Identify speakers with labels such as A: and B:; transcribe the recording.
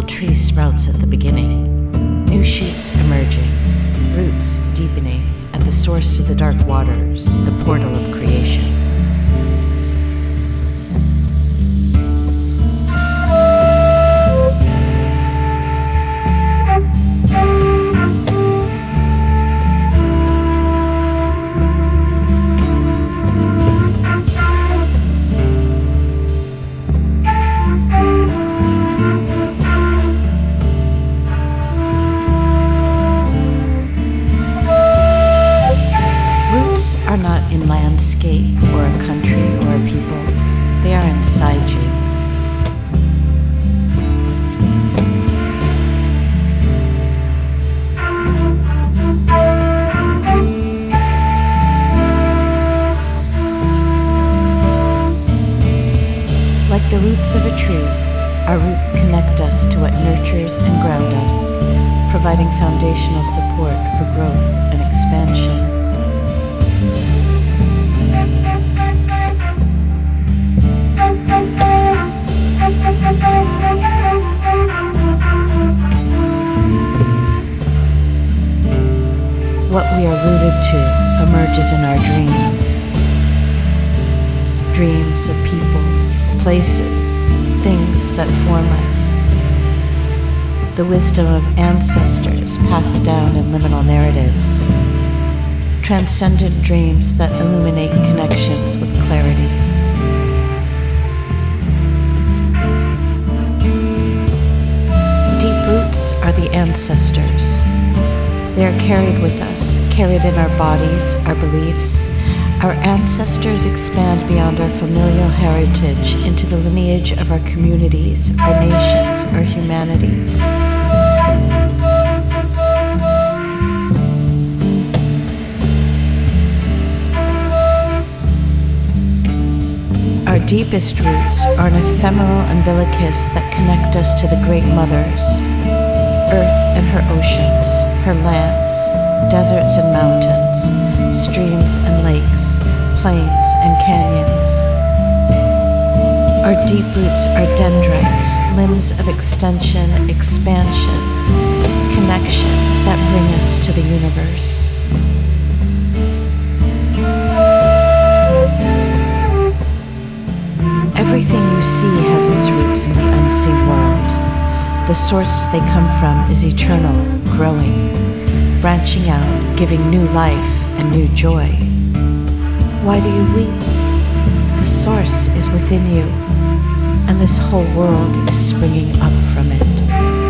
A: tree sprouts at the beginning, new shoots emerging, roots deepening at the source of the dark waters, the portal of creation. Are not in landscape or a country or a people. They are inside you. Like the roots of a tree, our roots connect us to what nurtures and grounds us, providing foundational support for growth and expansion. What we are rooted to emerges in our dreams. Dreams of people, places, things that form us. The wisdom of ancestors passed down in liminal narratives. Transcendent dreams that illuminate connections with clarity. Deep roots are the ancestors. They are carried with us, carried in our bodies, our beliefs. Our ancestors expand beyond our familial heritage into the lineage of our communities, our nations, our humanity. Our deepest roots are an ephemeral umbilicus that connect us to the great mothers, Earth and her oceans, her lands, deserts and mountains, streams and lakes, plains and canyons. Our deep roots are dendrites, limbs of extension, expansion, connection that bring us to the universe. Everything you see has its roots in the unseen world. The source they come from is eternal, growing, branching out, giving new life and new joy. Why do you weep? The source is within you, and this whole world is springing up from it.